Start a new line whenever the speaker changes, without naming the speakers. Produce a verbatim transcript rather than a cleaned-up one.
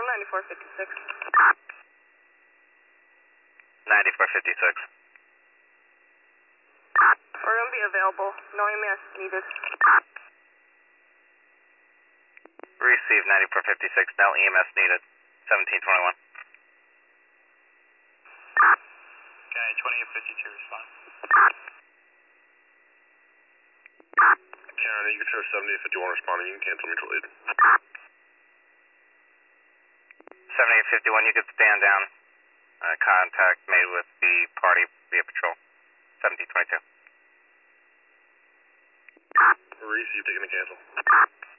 Confirm ninety-four fifty-six.
ninety-four fifty-six.
We're going to be available. No E M S needed.
Receive ninety-four fifty-six. No E M S needed. seventeen twenty-one.
Okay, twenty-eight fifty-two, respond.
Canada, you can show seventy fifty-one responding. You can cancel mutual aid.
seventy-eight fifty-one, you could stand down. Uh, contact made with the party via patrol. seventeen twenty-two.
Reese, you've taken a cancel.